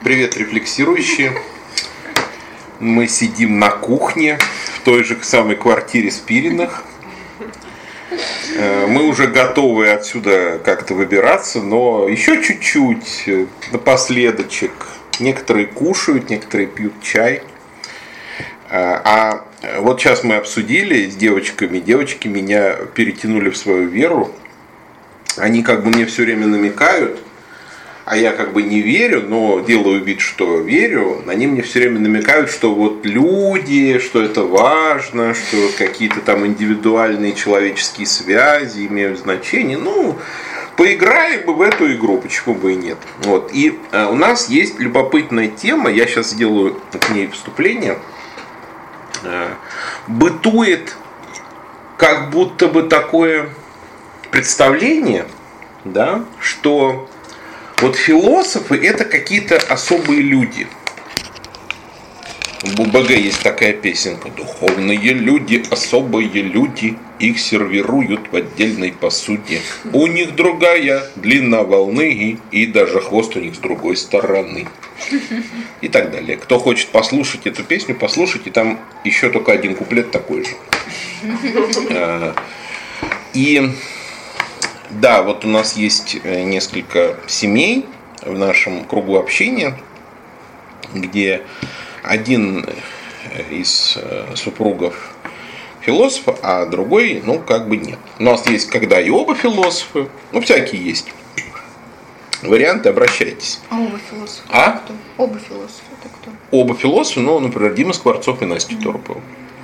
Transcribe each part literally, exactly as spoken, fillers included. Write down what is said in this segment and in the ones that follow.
Привет, рефлексирующие. Мы сидим на кухне в той же самой квартире Спириных. Мы уже готовы отсюда как-то выбираться, но еще чуть-чуть, напоследочек. Некоторые кушают, некоторые пьют чай. А вот сейчас мы обсудили с девочками. Девочки меня перетянули в свою веру. Они как бы мне все время намекают, а я как бы не верю, но делаю вид, что верю. Они мне все время намекают, что вот люди, что это важно, что какие-то там индивидуальные человеческие связи имеют значение. Ну, поиграем бы в эту игру, почему бы и нет. Вот. И э, у нас есть любопытная тема, я сейчас сделаю к ней вступление. Э, бытует как будто бы такое представление, да, что вот философы это какие-то особые люди. В БГ есть такая песенка: духовные люди, особые люди, их сервируют в отдельной посуде. У них другая длина волны, и даже хвост у них с другой стороны. И так далее. Кто хочет послушать эту песню, послушайте, там еще только один куплет такой же. И да, вот у нас есть несколько семей в нашем кругу общения, где один из супругов философ, а другой, ну, как бы нет. У нас есть, когда и оба философы, ну, всякие есть варианты, обращайтесь. А оба философа? А? Кто? Оба философа, это кто? Оба философа, ну, например, Дима Скворцов и Настя mm-hmm. Торопова.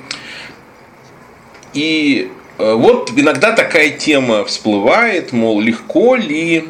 И вот иногда такая тема всплывает, мол, легко ли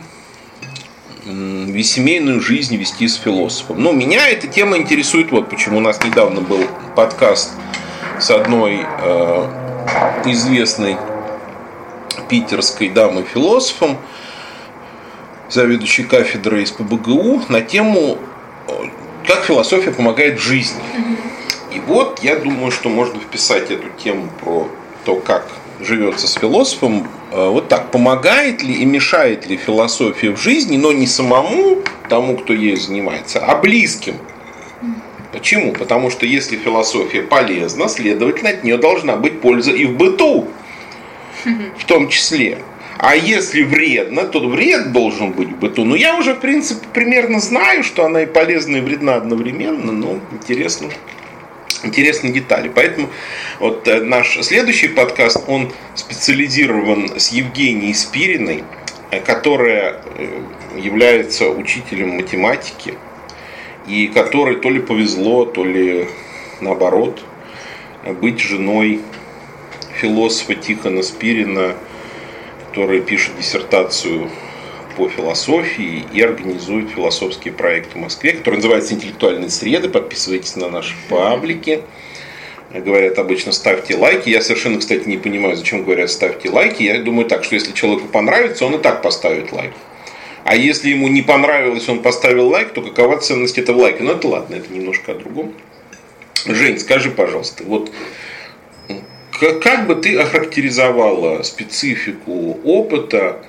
семейную жизнь вести с философом. Ну, меня эта тема интересует, вот почему у нас недавно был подкаст с одной э, известной питерской дамой-философом, заведующей кафедрой из ПБГУ, на тему, как философия помогает в жизни. И вот я думаю, что можно вписать эту тему про то, как живется с философом, вот так: помогает ли и мешает ли философия в жизни, но не самому тому, кто ею занимается, а близким. Почему? Потому что если философия полезна, следовательно, от нее должна быть польза и в быту, в том числе. А если вредно, то вред должен быть в быту. Но я уже, в принципе, примерно знаю, что она и полезна, и вредна одновременно, но интересно. Интересные детали. Поэтому вот наш следующий подкаст, он специализирован с Евгенией Спириной, которая является учителем математики, и которой то ли повезло, то ли наоборот быть женой философа Тихона Спирина, который пишет диссертацию по философии и организует философский проект в Москве, который называется «Интеллектуальные среды». Подписывайтесь на наши паблики. Говорят обычно: ставьте лайки. Я совершенно, кстати, не понимаю, зачем говорят ставьте лайки. Я думаю так, что если человеку понравится, он и так поставит лайк. А если ему не понравилось, он поставил лайк, то какова ценность этого лайка? Ну это ладно, это немножко о другом. Жень, скажи, пожалуйста, вот как бы ты охарактеризовала специфику опыта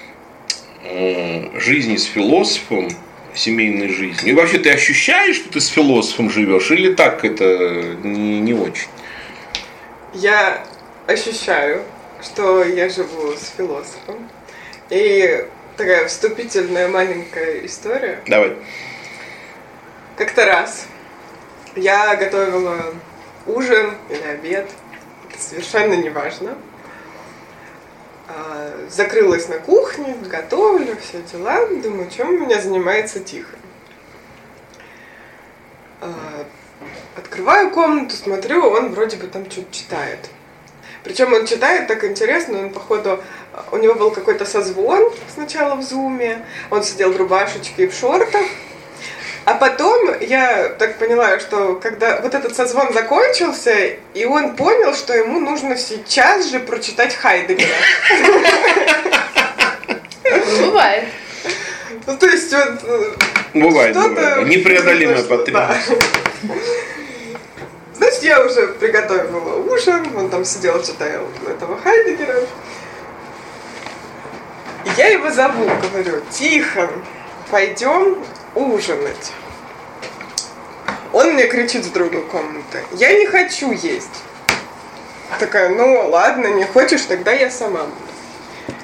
жизни с философом, семейной жизни? И вообще ты ощущаешь, что ты с философом живешь, или так это не, не очень? Я ощущаю, что я живу с философом. И такая вступительная маленькая история. Давай. Как-то раз я готовила ужин или обед, это совершенно не важно. Закрылась на кухне, готовлю, все дела. Думаю, чем у меня занимается Тихон. Открываю комнату, смотрю, он вроде бы там что-то читает. Причем он читает так интересно, он, походу, у него был какой-то созвон сначала в зуме, он сидел в рубашечке и в шортах. А потом я так поняла, что когда вот этот созвон закончился, и он понял, что ему нужно сейчас же прочитать Хайдеггера. Бывает. Ну, то есть вот... Бывает, бывает. Непреодолимая потребность. Значит, я уже приготовила ужин, он там сидел, читал этого Хайдеггера. И я его зову, говорю: Тихон, пойдем ужинать. Он мне кричит с другой комнаты: я не хочу есть. Такая: ну ладно, не хочешь, тогда я сама буду.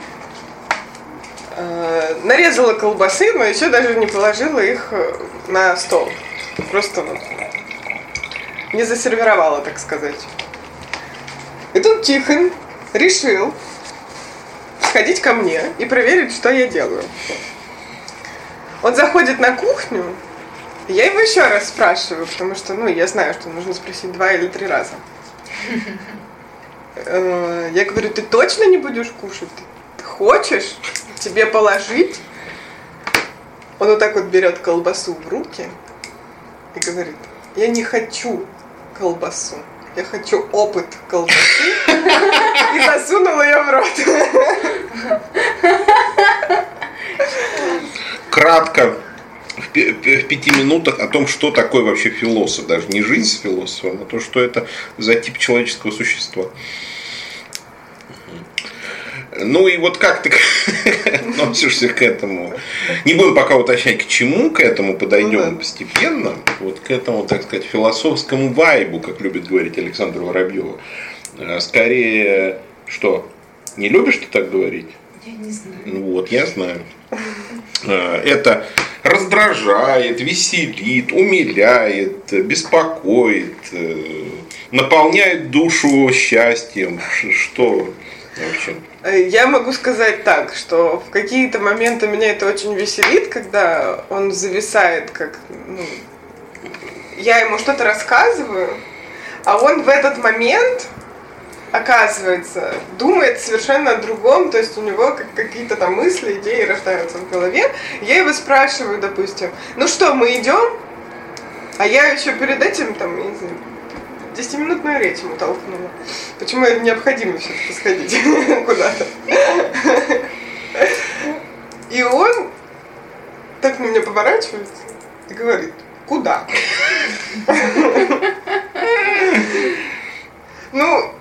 Э, нарезала колбасы, но еще даже не положила их на стол. Просто вот не засервировала, так сказать. И тут Тихон решил сходить ко мне и проверить, что я делаю. Он заходит на кухню, и я его еще раз спрашиваю, потому что, ну, я знаю, что нужно спросить два или три раза. Я говорю: ты точно не будешь кушать? Ты хочешь? Тебе положить? Он вот так вот берет колбасу в руки и говорит: я не хочу колбасу, я хочу опыт колбасы. И засунул ее в рот. Кратко, в пяти минутах, о том, что такое вообще философ. Даже не жизнь с философом, а то, что это за тип человеческого существа. Ну и вот как ты относишься к этому? Не будем пока уточнять, к чему, к этому подойдем ну, да. постепенно. Вот к этому, так сказать, философскому вайбу, как любит говорить Александра Воробьева. Скорее, что? Не любишь ты так говорить? Я не знаю. Ну вот, я знаю. Это раздражает, веселит, умиляет, беспокоит, наполняет душу счастьем. Что вообще? Я могу сказать так, что в какие-то моменты меня это очень веселит, когда он зависает, как, ну, я ему что-то рассказываю, а он в этот момент, оказывается, думает совершенно о другом, то есть у него какие-то там мысли, идеи рождаются в голове. Я его спрашиваю, допустим: ну что, мы идем? А я еще перед этим, там, не знаю, десятиминутную речь ему толкнула. Почему это необходимо все-таки сходить куда-то. И он так на меня поворачивается и говорит: куда? Ну,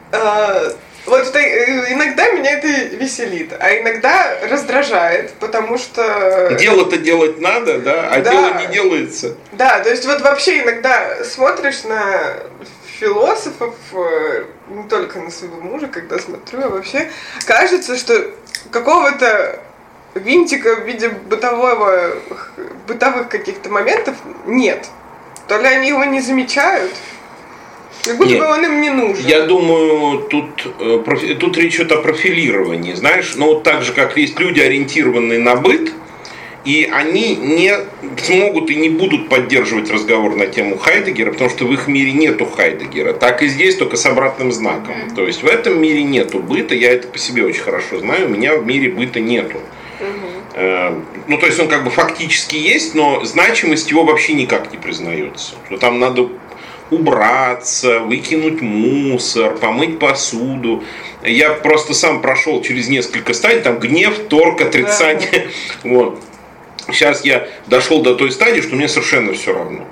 вот иногда меня это веселит, а иногда раздражает, потому что... Дело-то делать надо, да, а да. дело не делается. Да, то есть вот вообще иногда смотришь на философов, не только на своего мужа, когда смотрю, а вообще кажется, что какого-то винтика в виде бытового, бытовых каких-то моментов нет. То ли они его не замечают, как будто бы он им не нужен. Я думаю, тут, тут речь идет о профилировании. Знаешь, ну вот так же, как есть люди, ориентированные на быт, и они не смогут и не будут поддерживать разговор на тему Хайдеггера, потому что в их мире нету Хайдеггера. Так и здесь, только с обратным знаком. Mm-hmm. То есть в этом мире нету быта, я это по себе очень хорошо знаю, у меня в мире быта нету. Mm-hmm. Э, ну, то есть он как бы фактически есть, но значимость его вообще никак не признается. Что там надо убраться, выкинуть мусор, помыть посуду. Я просто сам прошел через несколько стадий, там гнев, торг, отрицание. Да. Вот. Сейчас я дошел до той стадии, что мне совершенно все равно.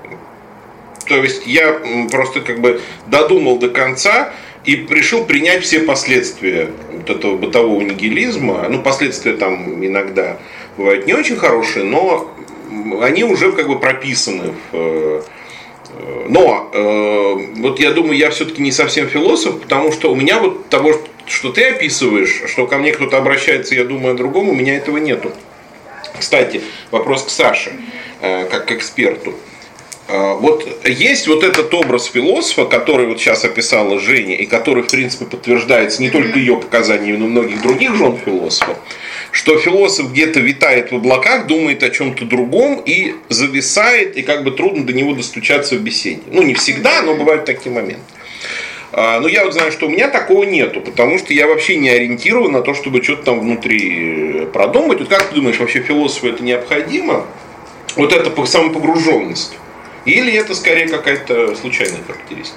То есть я просто как бы додумал до конца и решил принять все последствия вот этого бытового нигилизма. Ну, последствия там иногда бывают не очень хорошие, но они уже как бы прописаны в... Но э, вот я думаю, я все-таки не совсем философ, потому что у меня вот того, что ты описываешь, что ко мне кто-то обращается, я думаю о другом, у меня этого нету. Кстати, вопрос к Саше, э, как к эксперту. Э, вот есть вот этот образ философа, который вот сейчас описала Женя, и который, в принципе, подтверждается не только ее показаниями, но и многих других жен философов, что философ где-то витает в облаках, думает о чем-то другом и зависает, и как бы трудно до него достучаться в беседе. Ну, не всегда, но бывают такие моменты. Но я вот знаю, что у меня такого нету, потому что я вообще не ориентирован на то, чтобы что-то там внутри продумать. Вот как ты думаешь, вообще философу это необходимо? Вот эта самопогруженность? Или это скорее какая-то случайная характеристика?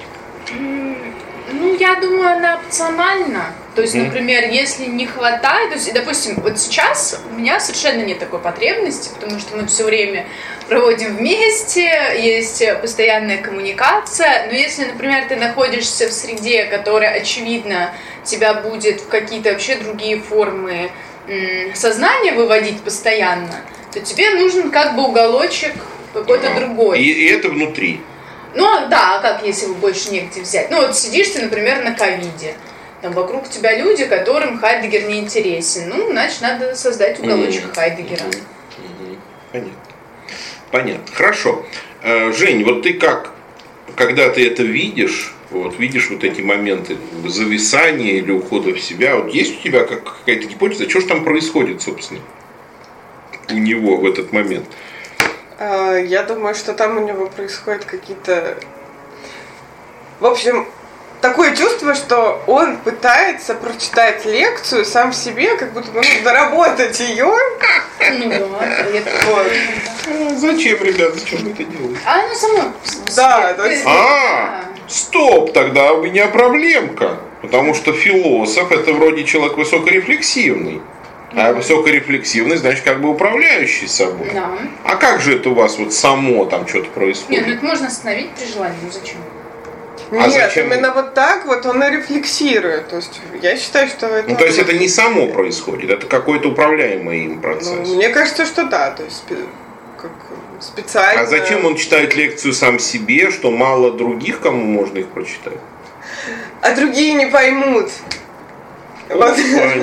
Ну, я думаю, она опциональна. То есть, например, если не хватает, то есть, допустим, вот сейчас у меня совершенно нет такой потребности, потому что мы все время проводим вместе, есть постоянная коммуникация. Но если, например, ты находишься в среде, которая, очевидно, тебя будет в какие-то вообще другие формы м- сознания выводить постоянно, то тебе нужен как бы уголочек какой-то ага. другой. И, и это внутри. Ну, да, а как, если его больше негде взять? Ну, вот сидишь ты, например, на ковиде. Там вокруг тебя люди, которым Хайдеггер не интересен. Ну, значит, надо создать уголочек mm-hmm. Хайдеггера. Mm-hmm. Понятно. Понятно. Хорошо. Жень, вот ты как, когда ты это видишь, вот видишь вот эти моменты зависания или ухода в себя, вот есть у тебя как, какая-то гипотеза, что же там происходит, собственно, у него в этот момент? Я думаю, что там у него происходят какие-то... В общем, такое чувство, что он пытается прочитать лекцию сам себе, как будто бы нужно доработать ее. Ну да, вот. Зачем, ребят, зачем вы это делаете? А оно само. Да, то есть... А, стоп, тогда у меня проблемка. Потому что философ это вроде человек высокорефлексивный. А высокорефлексивный, значит, как бы управляющий собой. Да. А как же это у вас вот само там что-то происходит? Нет, ну это можно остановить при желании, ну зачем? Нет, а зачем? Именно вот так вот он и рефлексирует. То есть я считаю, что это... Ну, то есть это не само происходит, это какой-то управляемый им процесс. Ну, мне кажется, что да, то есть как специально... А зачем он читает лекцию сам себе, что мало других, кому можно их прочитать? А другие не поймут. Вот.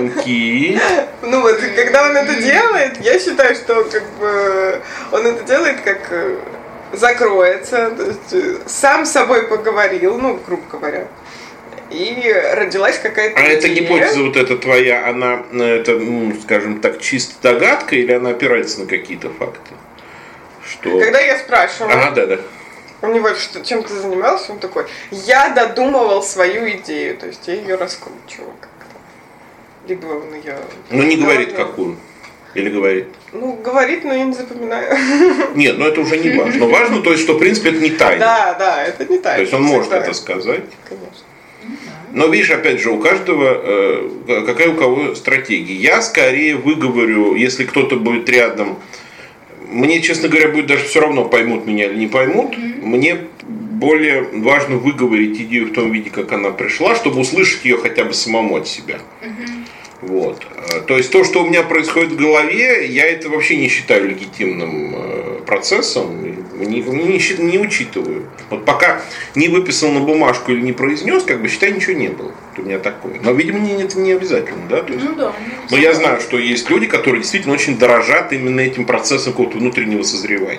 Ну вот, когда он это делает, я считаю, что как бы он это делает как закроется, то есть сам с собой поговорил, ну, грубо говоря, и родилась какая-то А идея. эта гипотеза вот эта твоя, она, это, ну, скажем так, чисто догадка или она опирается на какие-то факты? Что... Когда я спрашиваю, ага, да, да. у него что, чем ты занимался, он такой, я додумывал свою идею, то есть я ее раскручивал как-то. Либо он ее... Ну, не говорит какую. Или говорит? Ну, говорит, но я не запоминаю. Нет, ну это уже не важно. Но важно, то есть, что в принципе это не тайна. Да, да, это не тайна. То есть он может это сказать. Конечно. Но видишь, опять же, у каждого, э, какая у кого стратегия. Я скорее выговорю, если кто-то будет рядом, мне, честно говоря, будет даже все равно, поймут меня или не поймут. Mm-hmm. Мне более важно выговорить идею в том виде, как она пришла, чтобы услышать ее хотя бы самому от себя. Mm-hmm. Вот. То есть то, что у меня происходит в голове, я это вообще не считаю легитимным процессом, не, не, не учитываю. Вот пока не выписал на бумажку или не произнес, как бы считай, ничего не было. Вот у меня такое. Но, видимо, это не обязательно, да? То есть, ну да. Но я знаю, что есть люди, которые действительно очень дорожат именно этим процессом какого-то внутреннего созревания.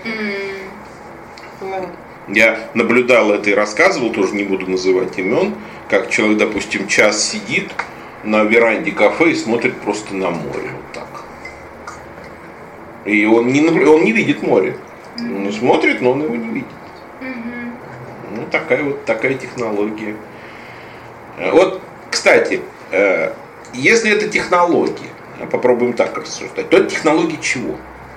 Mm-hmm. Я наблюдал это и рассказывал, тоже не буду называть имен, как человек, допустим, час сидит на веранде кафе и смотрит просто на море. Вот так. И он не, он не видит море. Mm-hmm. Он смотрит, но он его не видит. Mm-hmm. Ну, такая вот такая технология. Вот, кстати, если это технология, попробуем так рассуждать, то это технология чего?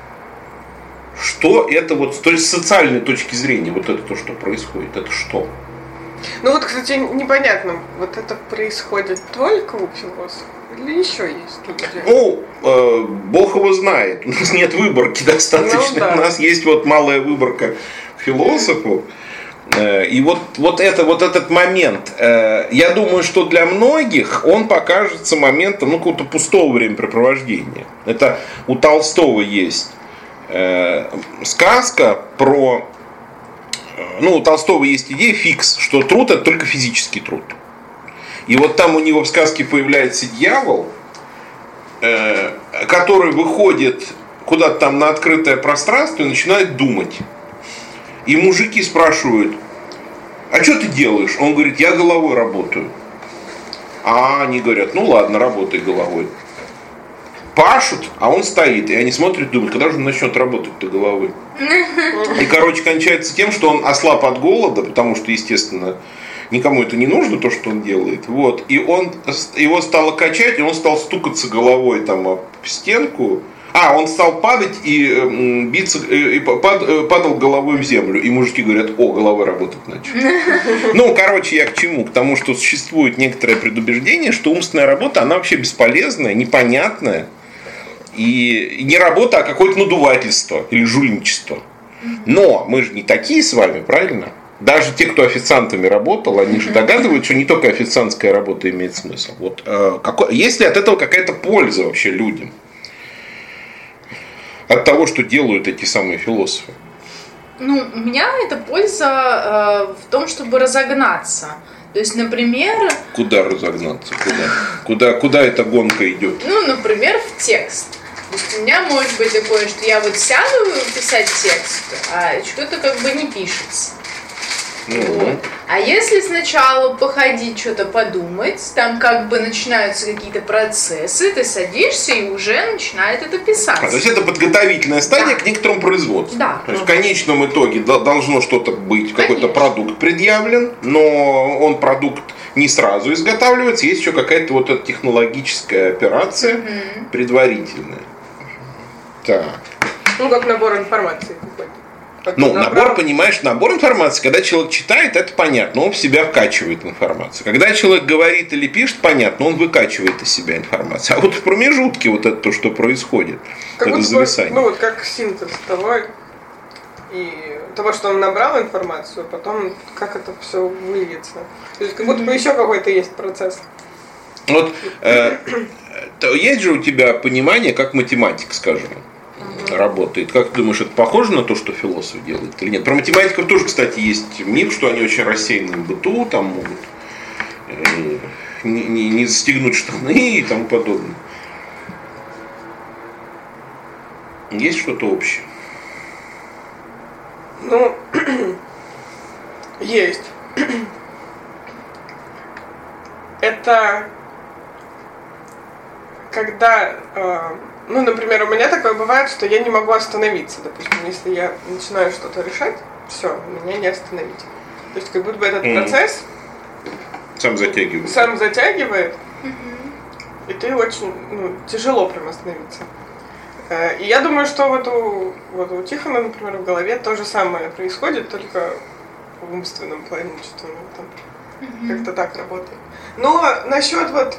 Что это вот, то есть с социальной точки зрения, вот это то, что происходит, это что? Ну вот, кстати, непонятно, вот это происходит только у философов или еще есть люди? Ну, э, Бог его знает. У нас нет выборки достаточно. Ну, да. У нас есть вот малая выборка философов. Э, и вот, вот, это, вот этот момент, э, я думаю, что для многих он покажется моментом ну, какого-то пустого времяпрепровождения. Это у Толстого есть э, сказка про... Ну, у Толстого есть идея фикс, что труд это только физический труд. И вот там у него в сказке появляется дьявол, э, который выходит куда-то там на открытое пространство и начинает думать. И мужики спрашивают, а что ты делаешь? Он говорит, я головой работаю. А они говорят, ну ладно, работай головой. Пашут, а он стоит, и они смотрят, думают, когда же он начнет работать-то головой. И, короче, кончается тем, что он ослаб от голода, потому что, естественно, никому это не нужно, то, что он делает. Вот. И он, его стало качать, и он стал стукаться головой там об стенку. А, он стал падать и биться, и пад, падал головой в землю. И мужики говорят, о, головой работать начал. Ну, короче, я к чему? К тому, что существует некоторое предубеждение, что умственная работа, она вообще бесполезная, непонятная. И не работа, а какое-то надувательство или жульничество. Но мы же не такие с вами, правильно? Даже те, кто официантами работал, они же догадываются, что не только официантская работа имеет смысл. Вот, э, какой, есть ли от этого какая-то польза вообще людям? От того, что делают эти самые философы? Ну, у меня это польза э, в том, чтобы разогнаться. То есть, например... Куда разогнаться? Куда? Куда, куда эта гонка идет? Ну, например, в текст. То есть у меня может быть такое, что я вот сяду писать текст, а что-то как бы не пишется. Mm-hmm. Вот. А если сначала походить, что-то подумать, там как бы начинаются какие-то процессы, ты садишься и уже начинает это писать. А, то есть это подготовительная стадия, да, к некоторому производству. Да. То есть в конечном итоге должно что-то быть, какой-то продукт предъявлен, но он продукт не сразу изготавливается, есть еще какая-то вот эта технологическая операция mm-hmm. предварительная. Так. Ну, как набор информации какой-то. Как Ну, набрал. набор, понимаешь, набор информации, когда человек читает, это понятно, он в себя вкачивает информацию. Когда человек говорит или пишет, понятно, он выкачивает из себя информацию. А вот в промежутке вот это то, что происходит, как это будто, зависание. Ну, вот как синтез того, и того, что он набрал информацию, потом как это все выльется. То есть как будто бы еще какой-то есть процесс. Вот э, есть же у тебя понимание, как математик, скажем, работает. Как ты думаешь, это похоже на то, что философ делает или нет? Про математиков тоже, кстати, есть миф, что они очень рассеяны в быту, там могут э, не, не, не застегнуть штаны и тому подобное. Есть что-то общее? Ну, есть. Это когда... Э, Ну, например, у меня такое бывает, что я не могу остановиться. Допустим, если я начинаю что-то решать, все, меня не остановить. То есть как будто бы этот mm-hmm. процесс сам затягивает. Сам затягивает, mm-hmm. и ты очень ну, тяжело прям остановиться. И я думаю, что вот у, вот у Тихона, например, в голове то же самое происходит, только в умственном плане, что ну, там mm-hmm. как-то так работает. Но насчет вот...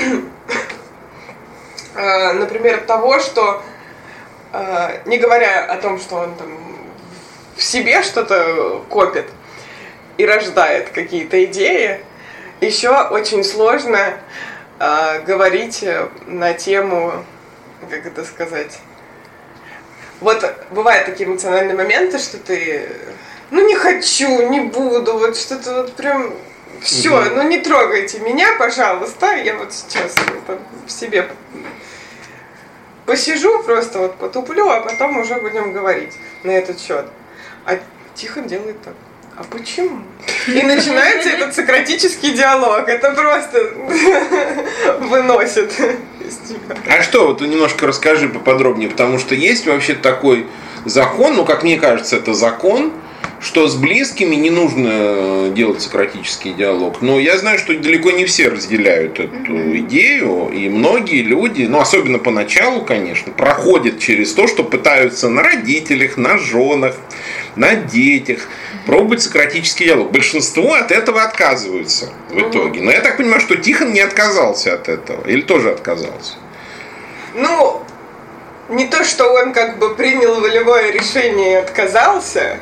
Например, того, что, не говоря о том, что он там в себе что-то копит и рождает какие-то идеи, еще очень сложно говорить на тему, как это сказать, вот бывают такие эмоциональные моменты, что ты, ну не хочу, не буду, вот что-то вот прям, все, mm-hmm. ну не трогайте меня, пожалуйста, я вот сейчас это в себе... Посижу, просто вот потуплю, а потом уже будем говорить на этот счет. А Тихон делает так. А почему? И начинается этот сократический диалог. Это просто выносит из тебя. А что, вот немножко расскажи поподробнее, потому что есть вообще такой закон, ну, как мне кажется, это закон, что с близкими не нужно делать сократический диалог. Но я знаю, что далеко не все разделяют эту mm-hmm. идею, и многие люди, ну, особенно поначалу, конечно, проходят через то, что пытаются на родителях, на женах, на детях пробовать сократический диалог. Большинство от этого отказываются в итоге. Но я так понимаю, что Тихон не отказался от этого. Или тоже отказался? Ну, не то, что он как бы принял волевое решение и отказался,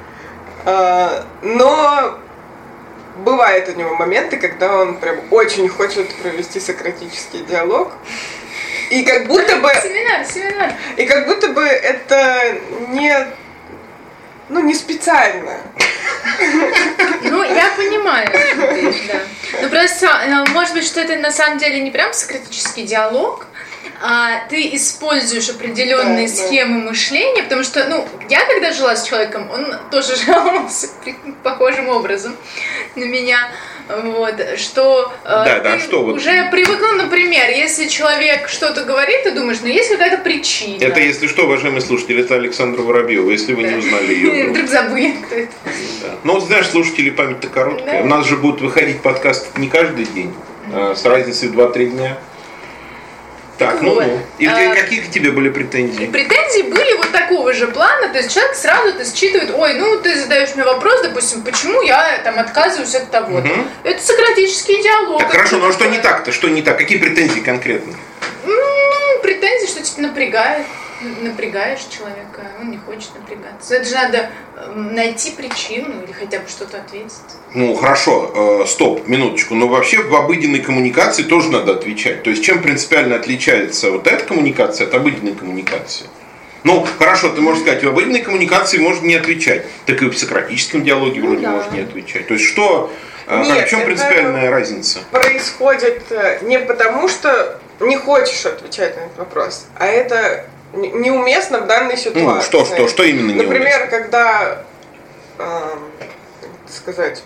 но бывают у него моменты, когда он прям очень хочет провести сократический диалог. И как будто бы... Семинар, семинар. И как будто бы это не... Ну, не специально. Ну, я понимаю, да. Ну, просто, может быть, что это на самом деле не прям сократический диалог, а ты используешь определенные да, схемы да. мышления, потому что, ну, я когда жила с человеком, он тоже жаловался похожим образом на меня, вот, что да, э, да, ты что вот... уже привык, ну, например, если человек что-то говорит, ты думаешь, ну, есть какая-то причина. Это, если что, уважаемые слушатели, это Александра Воробьева, если вы да. не узнали ее. Вдруг забыли, кто это. Да. Ну, знаешь, слушатели, память-то короткая. Да. У нас же будут выходить подкасты не каждый день, а с разницей в два-три дня. Так, ну, вот. ну. И а, какие к тебе были претензии? Претензии были вот такого же плана, то есть человек сразу это считывает, ой, ну ты задаешь мне вопрос, допустим, почему я там отказываюсь от того-то. Угу. Это сократический диалог. Так, хорошо, но что не так-то, что не так? Какие претензии конкретно? Ну, претензии, что тебя напрягает, напрягаешь человека, он не хочет напрягаться. Это же надо найти причину или хотя бы что-то ответить. Ну, хорошо, э, стоп, минуточку. Но вообще в обыденной коммуникации тоже надо отвечать. То есть чем принципиально отличается вот эта коммуникация от обыденной коммуникации? Ну, хорошо, ты можешь сказать, в обыденной коммуникации можно не отвечать. Так и в сократическом диалоге вроде да. можно не отвечать. То есть что, Нет, в чем принципиальная разница? Происходит не потому, что не хочешь отвечать на этот вопрос, а это неуместно в данной ситуации. Ну, что, что, что именно неуместно? Например, когда, э, сказать,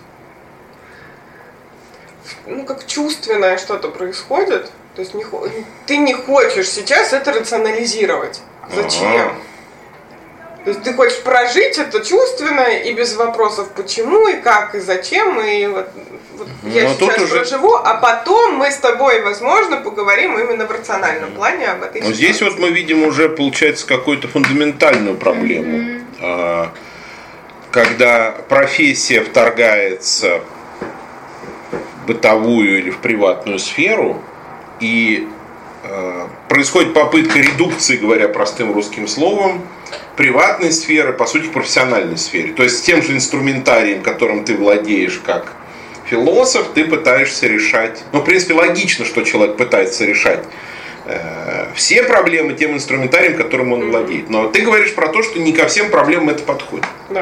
ну, как чувственное что-то происходит, то есть не, ты не хочешь сейчас это рационализировать. Зачем? Ага. То есть ты хочешь прожить это чувственное и без вопросов почему, и как, и зачем, и вот, вот я сейчас уже... проживу, а потом мы с тобой, возможно, поговорим именно в рациональном плане об этой Но ситуации. Здесь вот мы видим уже, получается, какую-то фундаментальную проблему. Mm-hmm. Когда профессия вторгается в бытовую или в приватную сферу, и происходит попытка редукции, говоря простым русским словом, приватной сферы, по сути, к профессиональной сфере. То есть с тем же инструментарием, которым ты владеешь как философ, ты пытаешься решать, ну, в принципе, логично, что человек пытается решать э, все проблемы тем инструментарием, которым он владеет. Но ты говоришь про то, что не ко всем проблемам это подходит. Да.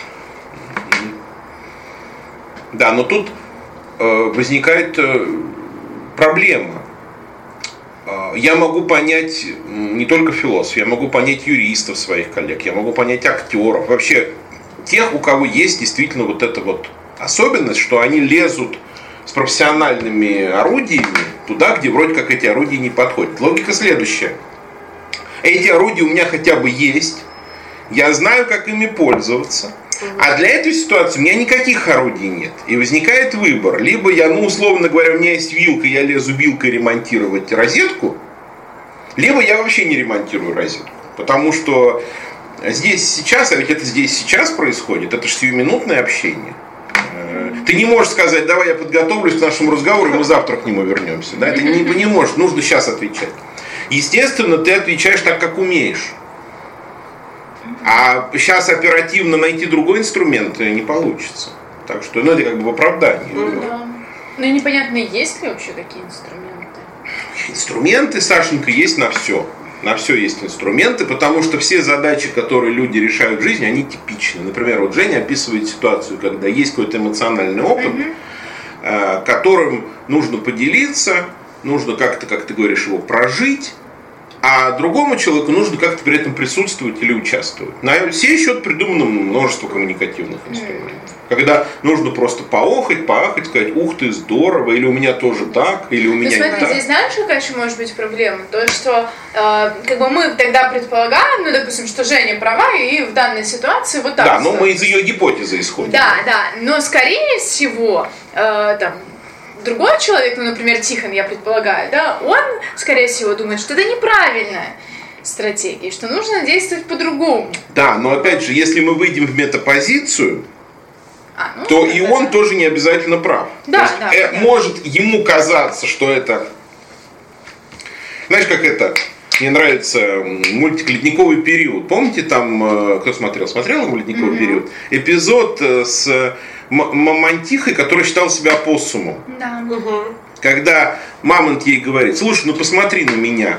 Да, но тут э, возникает э, проблема. Я могу понять не только философов, я могу понять юристов своих коллег, я могу понять актеров, вообще тех, у кого есть действительно вот эта вот особенность, что они лезут с профессиональными орудиями туда, где вроде как эти орудия не подходят. Логика следующая. Эти орудия у меня хотя бы есть, я знаю, как ими пользоваться. А для этой ситуации у меня никаких орудий нет. И возникает выбор. Либо я, ну, условно говоря, у меня есть вилка, я лезу вилкой ремонтировать розетку, либо я вообще не ремонтирую розетку. Потому что здесь сейчас, а ведь это здесь сейчас происходит, это же сиюминутное общение. Ты не можешь сказать, давай я подготовлюсь к нашему разговору, и мы завтра к нему вернемся. Да? Ты не, не можешь, нужно сейчас отвечать. Естественно, ты отвечаешь так, как умеешь. А сейчас оперативно найти другой инструмент не получится. Так что, ну, это как бы в оправдании. Ну, да. Ну и непонятно, есть ли вообще такие инструменты? Инструменты, Сашенька, есть на все. На все есть инструменты, потому что все задачи, которые люди решают в жизни, они типичны. Например, вот Женя описывает ситуацию, когда есть какой-то эмоциональный опыт, mm-hmm. которым нужно поделиться, нужно как-то, как ты говоришь, его прожить. А другому человеку нужно как-то при этом присутствовать или участвовать. На сей счет придумано множество коммуникативных инструментов. Когда нужно просто поохать, поахать, сказать, ух ты, здорово, или у меня тоже так, или у меня ну, смотри, не так. Здесь знаешь, какая еще может быть проблема? То, что э, как бы мы тогда предполагаем, ну, допустим, что Женя права, и в данной ситуации вот так. Да, но мы из ее гипотезы исходим. Да, да, но скорее всего, э, там, другой человек, ну, например, Тихон, я предполагаю, да, он, скорее всего, думает, что это неправильная стратегия, что нужно действовать по-другому. Да, но опять же, если мы выйдем в метапозицию, а, ну, то это, и да. он тоже не обязательно прав. Да, есть, да, э, может ему казаться, что это... Знаешь, как это... Мне нравится мультик «Ледниковый период». Помните, там, кто смотрел? Смотрел ему «Ледниковый mm-hmm. период»? Эпизод с мамонтихой, которая считала себя опоссумом. Да. Угу. Когда мамонт ей говорит, слушай, ну посмотри на меня.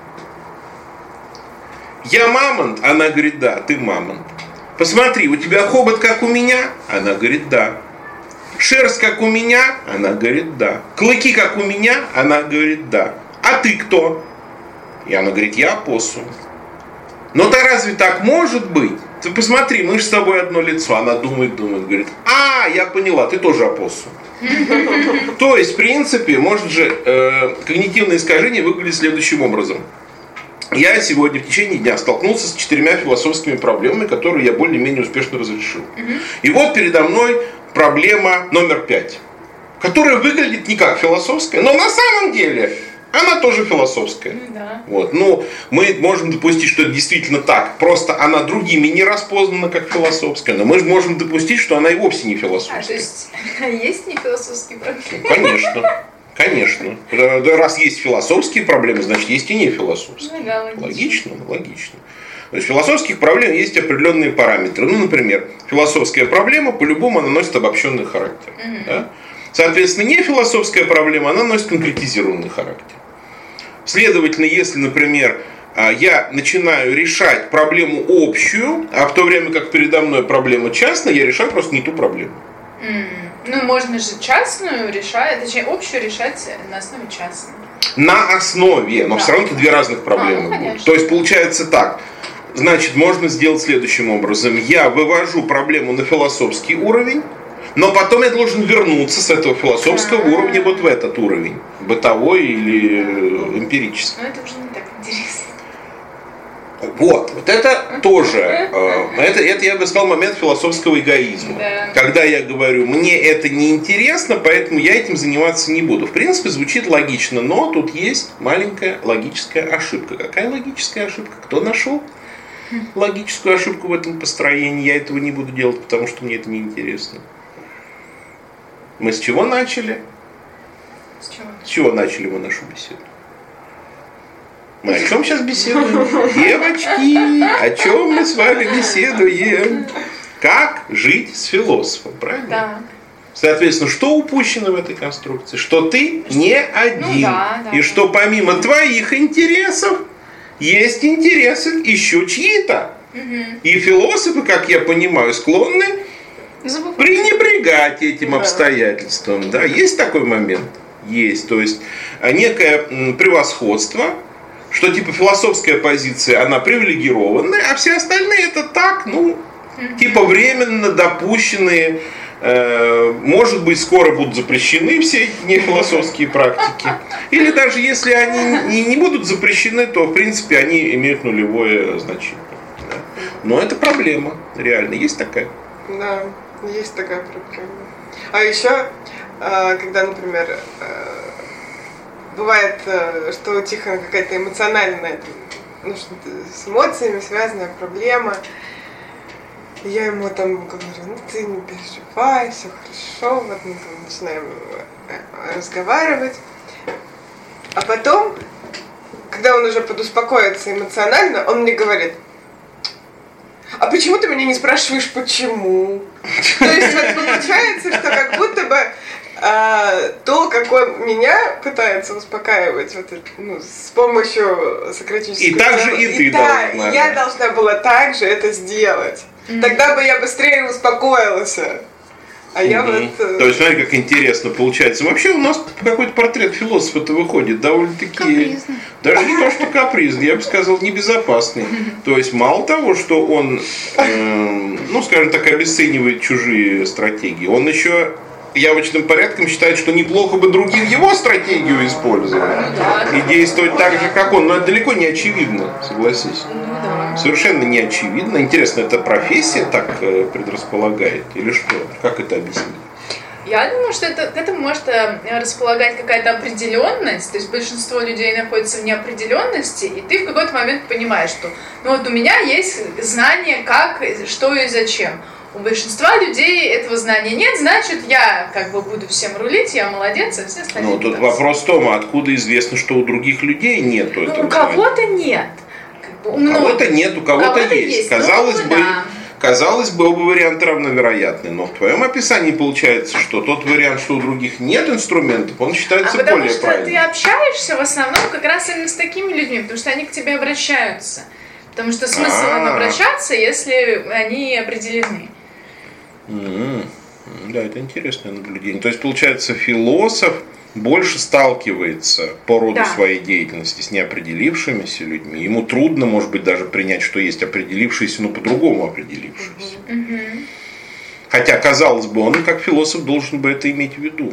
Я мамонт? Она говорит, да, ты мамонт. Посмотри, у тебя хобот как у меня? Она говорит, да. Шерсть как у меня? Она говорит, да. Клыки как у меня? Она говорит, да. А ты кто? И она говорит, я опоссум. Но да разве так может быть? Ты посмотри, мы же с тобой одно лицо. Она думает, думает, говорит, а, я поняла, ты тоже опоссум. То есть, в принципе, может же э, когнитивное искажение выглядит следующим образом. Я сегодня в течение дня столкнулся с четырьмя философскими проблемами, которые я более-менее успешно разрешил. И вот передо мной проблема номер пять, которая выглядит не как философская, но на самом деле... Она тоже философская. Да. Вот. Ну, мы можем допустить, что это действительно так. Просто она другими не распознана как философская. Но мы же можем допустить, что она и вовсе не философская. А, то есть есть не философские проблемы? Конечно. Конечно. Раз есть философские проблемы, значит есть и не философские. Ну, да, логично. Логично, логично. То есть философских проблем есть определенные параметры. Ну, например, философская проблема по-любому она носит обобщенный характер. Угу. Да? Соответственно, не философская проблема, она носит конкретизированный характер. Следовательно, если, например, я начинаю решать проблему общую, а в то время как передо мной проблема частная, я решаю просто не ту проблему. Mm. Ну, можно же частную решать, точнее, общую решать на основе частной. На основе, но да. все равно это две разных проблемы. А, ну, то есть получается так. Значит, можно сделать следующим образом. Я вывожу проблему на философский уровень, но потом я должен вернуться с этого философского А-а-а. уровня вот в этот уровень. Бытовой или эмпирический. Ну, это уже не так интересно. Вот, вот это тоже, э, это, это, я бы сказал, момент философского эгоизма. Да. Когда я говорю, мне это не интересно, поэтому я этим заниматься не буду. В принципе, звучит логично, но тут есть маленькая логическая ошибка. Какая логическая ошибка? Кто нашел логическую ошибку в этом построении? Я этого не буду делать, потому что мне это не интересно. Мы с чего начали? С чего? С чего начали мы нашу беседу? Мы о чем сейчас беседуем? Девочки, о чем мы с вами беседуем? Как жить с философом, правильно? Да. Соответственно, что упущено в этой конструкции? Что ты не один. Ну, да, да, и что помимо твоих интересов есть интересы еще чьи-то. Угу. И философы, как я понимаю, склонны Забывать. пренебрегать этим Да. обстоятельством. Да, есть такой момент? Есть. То есть некое превосходство, что типа философская позиция, она привилегированная, а все остальные это так, ну, mm-hmm. типа временно допущенные, э, может быть, скоро будут запрещены все нефилософские практики. Или даже если они не, не будут запрещены, то в принципе они имеют нулевое значение. Да. Но это проблема, реально, есть такая? Да, есть такая проблема. А еще, когда, например, бывает, что у Тихона какая-то эмоциональная, ну, что-то с эмоциями связанная проблема. И я ему там говорю, ну ты не переживай, все хорошо. Вот мы там начинаем разговаривать. А потом, когда он уже подуспокоится эмоционально, он мне говорит: а почему ты меня не спрашиваешь, почему? То есть вот получается, что как будто бы а, то, как он меня пытается успокаивать вот, ну, с помощью сократической... И так же и ты и да, должна. И я должна была так же это сделать. Mm-hmm. Тогда бы я быстрее успокоилась. А mm-hmm. я вот... То есть, смотри, как интересно получается. Вообще у нас какой-то портрет философа-то выходит довольно-таки... Капризный. Даже не то, что капризный, я бы сказал, небезопасный. То есть, мало того, что он, э, ну, скажем так, обесценивает чужие стратегии, он еще явочным порядком считает, что неплохо бы другим его стратегию использовать и действовать так же, как он. Но это далеко не очевидно, согласись. Совершенно не очевидно. Интересно, эта профессия так предрасполагает или что? Как это объяснить? Я думаю, что это, к этому может располагать какая-то определенность, то есть большинство людей находится в неопределенности, и ты в какой-то момент понимаешь, что ну вот у меня есть знание, как, что и зачем. У большинства людей этого знания нет, значит, я как бы буду всем рулить, я молодец, а все остальные. Ну, тут вопрос в том, откуда известно, что у других людей нету ну, этого у кого-то знания? Нет. Как бы, у ну, кого-то нет, у кого-то, у кого-то есть. есть. Казалось ну, бы, да. Казалось бы, оба варианта равновероятны, но в твоем описании получается, что тот вариант, что у других нет инструментов, он считается а более правильным. Потому что ты общаешься в основном как раз именно с такими людьми, потому что они к тебе обращаются. Потому что смысл им обращаться, если они определены. Mm-hmm. Да, это интересное наблюдение. То есть, получается, философ больше сталкивается по роду да. своей деятельности с неопределившимися людьми. Ему трудно, может быть, даже принять, что есть определившиеся, но по-другому определившиеся. Mm-hmm. Хотя, казалось бы, он, как философ, должен бы это иметь в виду.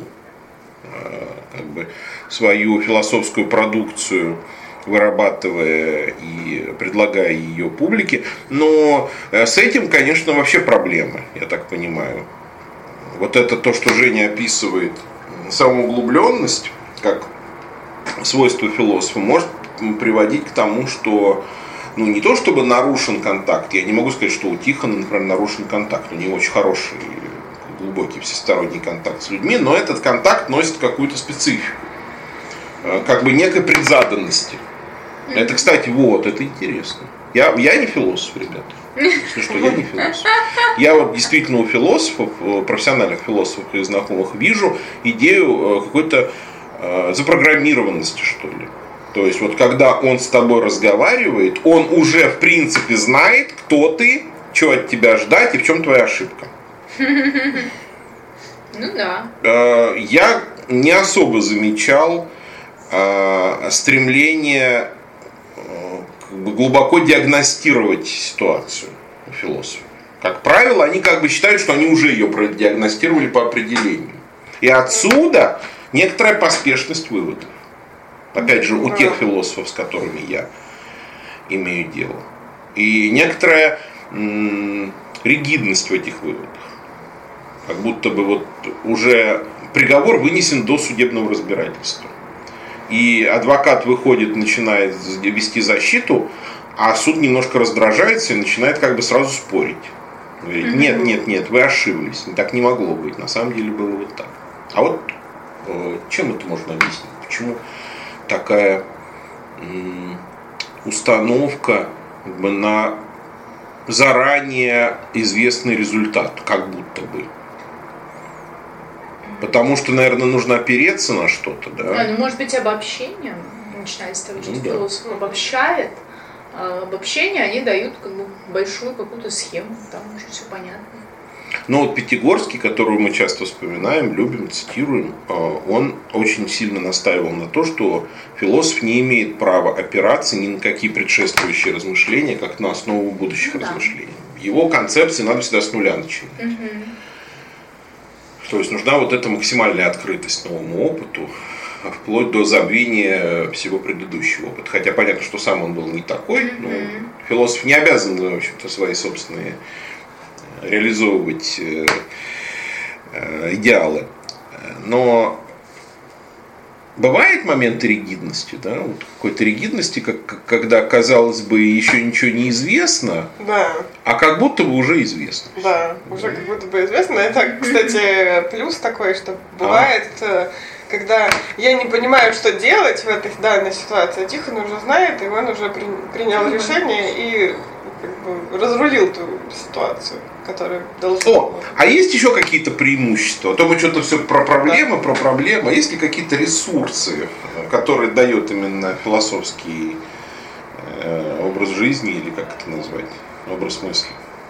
Как бы свою философскую продукцию вырабатывая и предлагая ее публике. Но с этим, конечно, вообще проблемы, я так понимаю. Вот это то, что Женя описывает, самоуглубленность, как свойство философа, может приводить к тому, что ну, не то чтобы нарушен контакт, я не могу сказать, что у Тихона, например, нарушен контакт, у него очень хороший, глубокий всесторонний контакт с людьми, но этот контакт носит какую-то специфику, как бы некой предзаданности. Это, кстати, вот, это интересно. Я, я не философ, ребята. Если что, я не философ. Я вот действительно у философов, профессиональных философов и знакомых вижу идею какой-то э, запрограммированности, что ли. То есть вот когда он с тобой разговаривает, он уже в принципе знает, кто ты, что от тебя ждать и в чем твоя ошибка. Ну да. Я не особо замечал стремление как бы глубоко диагностировать ситуацию у философов. Как правило, они как бы считают, что они уже ее продиагностировали по определению. И отсюда некоторая поспешность выводов. Опять же, у тех философов, с которыми я имею дело. И некоторая м- ригидность в этих выводах. Как будто бы вот уже приговор вынесен до судебного разбирательства. И адвокат выходит, начинает вести защиту, а суд немножко раздражается и начинает как бы сразу спорить. Говорит, нет, нет, нет, вы ошиблись, так не могло быть, на самом деле было вот так. А вот э, чем это можно объяснить? Почему такая м- установка как бы, на заранее известный результат, как будто бы? Потому что, наверное, нужно опереться на что-то, да? А, ну, может быть, обобщением, начиная с того, что ну, философ да. обобщает, а обобщения, они дают как бы большую какую-то схему, там уже все понятно. Ну вот Пятигорский, которого мы часто вспоминаем, любим, цитируем, он очень сильно настаивал на то, что философ не имеет права опираться ни на какие предшествующие размышления, как на основу будущих ну, размышлений. Да. Его концепции надо всегда с нуля начинать. Угу. То есть нужна вот эта максимальная открытость новому опыту, вплоть до забвения всего предыдущего опыта. Хотя понятно, что сам он был не такой. Mm-hmm. Но философ не обязан, в общем-то, свои собственные реализовывать э, э, идеалы. Но бывают моменты ригидности, да, вот какой-то ригидности, как, когда, казалось бы, еще ничего не известно, да. а как будто бы уже известно. Да, уже как будто бы известно. Это, кстати, плюс такой, что бывает, а. когда я не понимаю, что делать в этой данной ситуации, Тихон уже знает, и он уже при, принял решение и как бы, разрулил ту ситуацию, которая должна была. О, а есть еще какие-то преимущества? А то мы что-то все про проблемы, да. про проблемы. А есть ли какие-то ресурсы, которые дает именно философский э, образ жизни, или как это назвать, образ мысли?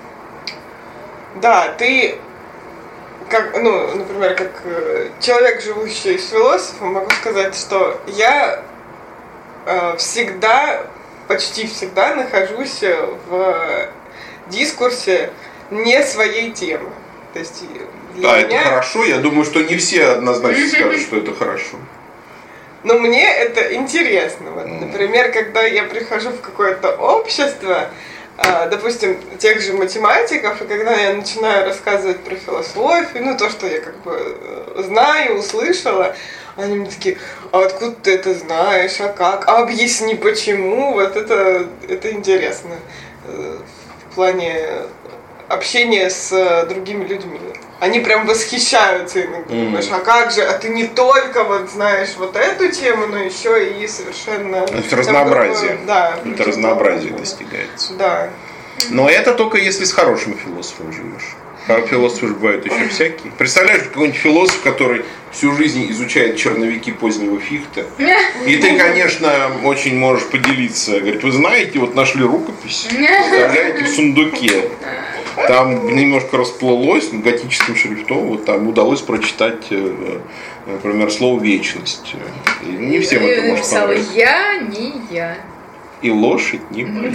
Да, ты, как, ну, например, как человек, живущий с философом, могу сказать, что я э, всегда, почти всегда нахожусь в дискурсе не своей темы. То есть да, меня... это хорошо. Я думаю, что не все однозначно скажут, что это хорошо. Но мне это интересно. Вот, например, когда я прихожу в какое-то общество, допустим, тех же математиков, и когда я начинаю рассказывать про философию, ну, то, что я как бы знаю, услышала, они мне такие, а откуда ты это знаешь, а как, а объясни почему, вот это, это интересно в плане общения с другими людьми. Они прям восхищаются иногда, mm. думаешь, а как же, а ты не только вот знаешь вот эту тему, но еще и совершенно... Это разнообразие. Такое, да. Это разнообразие достигается. Да. Но это только если с хорошим философом живешь. А философы же бывают еще всякие. Представляешь, какой-нибудь философ, который всю жизнь изучает черновики позднего Фихта. И ты, конечно, очень можешь поделиться. Говорит, вы знаете, вот нашли рукопись, представляете, в сундуке. Там немножко расплылось готическим шрифтом, вот там удалось прочитать, например, слово «вечность». И не всем это может понравиться. Я, не я. И лошадь не моя.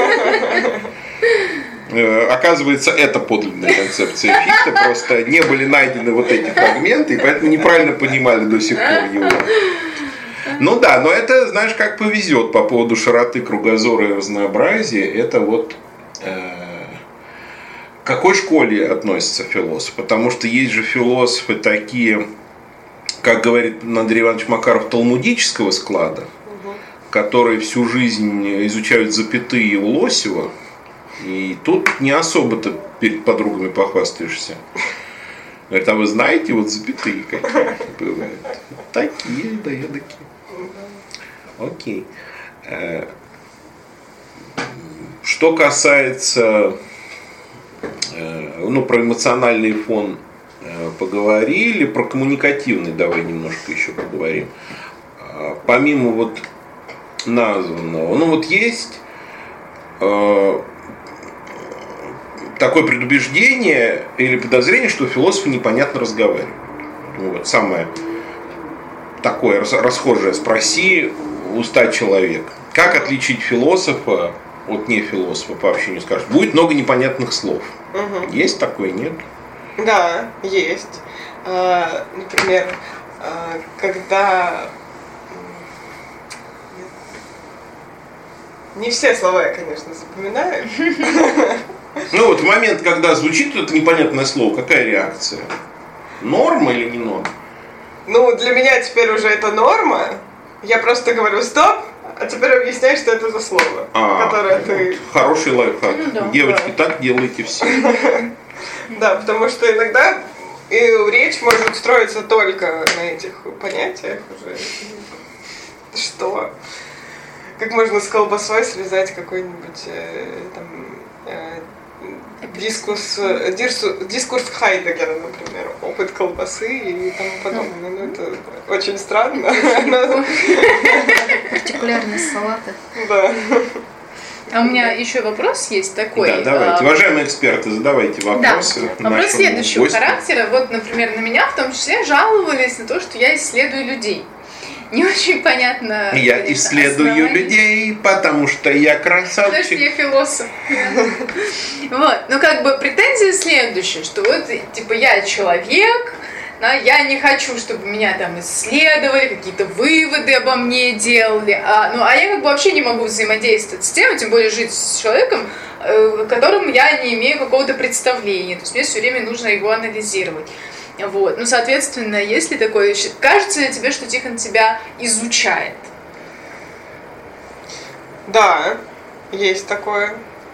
Оказывается, это подлинная концепция Фихта, просто не были найдены вот эти фрагменты, и поэтому неправильно понимали до сих пор его. Ну да, но это, знаешь, как повезет по поводу широты кругозора и разнообразия, это вот э, к какой школе относится философ, потому что есть же философы такие, как говорит Андрей Иванович Макаров, талмудического склада, угу. которые всю жизнь изучают запятые у Лосева. И тут не особо-то перед подругами похвастаешься. Говорит, а вы знаете, вот запятые какие бывают? Такие, да, я такие. Окей. Что касается, ну, про эмоциональный фон поговорили, про коммуникативный давай немножко еще поговорим. Помимо вот названного. Ну вот есть э, такое предубеждение или подозрение, что философы непонятно разговаривают. Ну, вот самое такое расхожее: спроси уста человека. Как отличить философа от нефилософа по общению? Скажешь, будет много непонятных слов. Угу. Есть такое, нет? Да, есть. А, например, а, когда... Не все слова я, конечно, запоминаю. Ну вот в момент, когда звучит это непонятное слово, какая реакция? Норма или не норма? Ну, для меня теперь уже это норма. Я просто говорю «стоп», а теперь объясняй, что это за слово, а, которое вот, ты... Хороший лайфхак. Ну, да, Девочки, да. так делайте все. Да, потому что иногда и речь может строиться только на этих понятиях уже. Что? Как можно с колбасой связать какой-нибудь э, там, э, дискурс, э, дирсу, дискурс Хайдегера, например, опыт колбасы и тому подобное. Ну, это очень странно. Партикулярность салата. Да. А у меня еще вопрос есть такой. Да, давайте. Уважаемые эксперты, задавайте вопросы. Да. Вопрос нашему следующего гостю. характера. Вот, например, на меня в том числе жаловались на то, что я исследую людей. Не очень понятно. Я конечно, исследую основание. людей, потому что я Потому что красавчик. я философ. Вот. Ну, как бы претензия следующая, что вот, типа, я человек, да, я не хочу, чтобы меня там исследовали, какие-то выводы обо мне делали, а, ну, а я как бы вообще не могу взаимодействовать с тем, тем более жить с человеком, э, которым я не имею какого-то представления, то есть мне все время нужно его анализировать. Вот. Ну, соответственно, если такое, кажется ли тебе, что Тихон тебя изучает? Да, есть такое.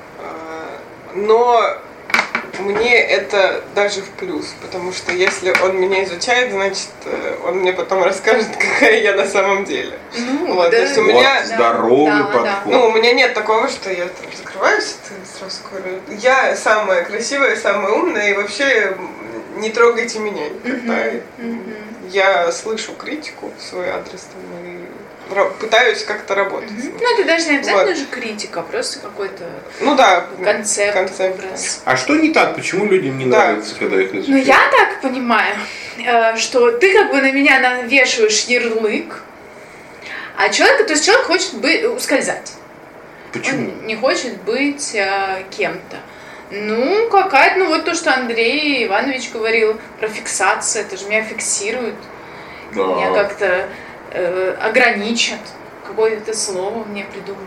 Но мне это даже в плюс, потому что если он меня изучает, значит, он мне потом расскажет, какая я на самом деле. Ну, вот, да, то есть у Вот, меня... здоровый да, подход. да. Ну, у меня нет такого, что я там закрываюсь, и сразу говорю, я самая красивая, самая умная, и вообще не трогайте меня никогда. Uh-huh, uh-huh. Я слышу критику в свой адрес там, и пытаюсь как-то работать. Uh-huh. Ну, это даже не обязательно вот. же критика, просто какой-то ну, да, концепт, концепт. образ. А что не так? Почему людям не Да. нравится, когда их изучают? Ну, я так понимаю, что ты как бы на меня навешиваешь ярлык, а человек, то есть человек хочет быть, ускользать. Почему? Он не хочет быть э, кем-то. Ну, какая-то, ну вот то, что Андрей Иванович говорил про фиксацию, это же меня фиксирует, Да. меня как-то э, ограничат, какое-то слово мне придумают.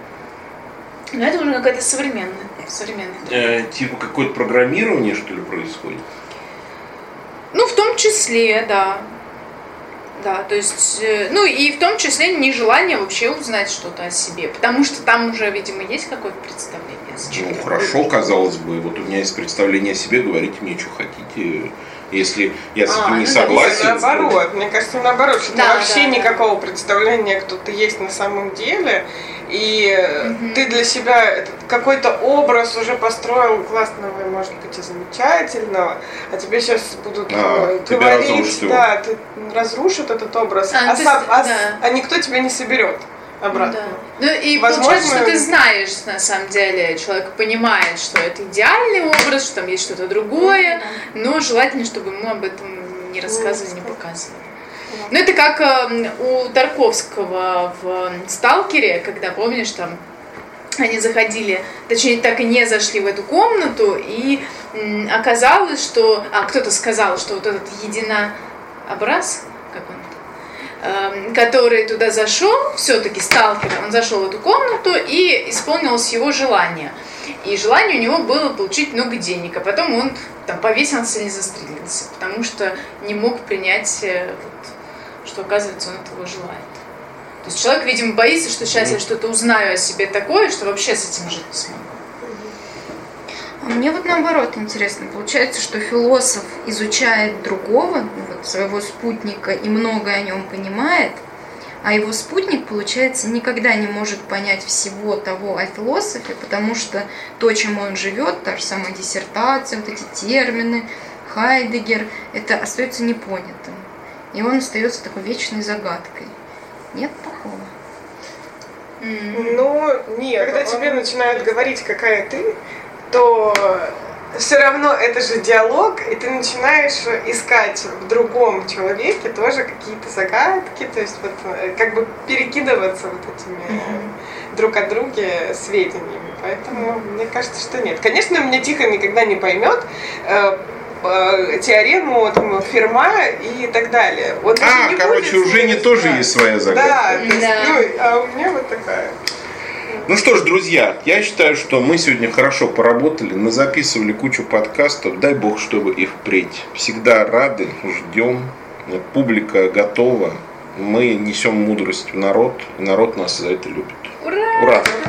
Но это уже какая-то современная, современная. Э, типа какое-то программирование, что ли, происходит? Ну, в том числе, да. Да, то есть, э, ну и в том числе нежелание вообще узнать что-то о себе, потому что там уже, видимо, есть какое-то представление. Зачем Ну, я хорошо, буду? казалось бы. Вот у меня есть представление о себе, говорите мне, что хотите. Если я с А, этим не ну да, согласен... Наоборот, мне кажется, наоборот, что Да, вообще да, да. никакого представления, кто ты есть на самом деле, и Мгм. ты для себя этот какой-то образ уже построил классного, и, может быть, и замечательного, а тебе сейчас будут А, э, тебя говорить, разрушат его. да, ты разрушат этот образ, А, а, то сам- есть, а с- да. а никто тебя не соберет обратно. Да. Ну и Возможно, получается, что ты знаешь, на самом деле, человек понимает, что это идеальный образ, что там есть что-то другое, но желательно, чтобы ему об этом не рассказывали, не показывали. Ну это как э, у Тарковского в «Сталкере», когда, помнишь, там они заходили, точнее, так и не зашли в эту комнату, и м, оказалось, что... А, кто-то сказал, что вот этот единообраз, как он, эм, который туда зашел, все-таки сталкер, он зашел в эту комнату, и исполнилось его желание. И желание у него было получить много денег, а потом он там повесился или застрелился, потому что не мог принять, э, вот, что, оказывается, он этого желает. То есть человек, видимо, боится, что сейчас я что-то узнаю о себе такое, что вообще с этим жить не смогу. А мне вот наоборот интересно. Получается, что философ изучает другого, ну, вот, своего спутника, и многое о нем понимает, а его спутник, получается, никогда не может понять всего того о философе, потому что то, чем он живет, та же самая диссертация, вот эти термины, Хайдегер, это остается непонятым. И он остается такой вечной загадкой. Нет такого? М. Ну, нет. Когда тебе начинают говорить, какая ты, то все равно это же диалог, и ты начинаешь искать в другом человеке тоже какие-то загадки, то есть вот э, как бы перекидываться вот этими э, друг от друга сведениями. Поэтому мне кажется, что нет. Конечно, меня Тихон никогда не поймет э, э, теорему там, Ферма и так далее. Он даже А, не короче, будет у Жени знать. тоже есть своя Да, загадка. то есть, Да. ну, а у меня вот такая. Ну что ж, друзья, я считаю, что мы сегодня хорошо поработали, назаписывали кучу подкастов. Дай бог, чтобы и впредь. Всегда рады, ждем. Публика готова. Мы несем мудрость в народ, и народ нас за это любит. Ура! Ура!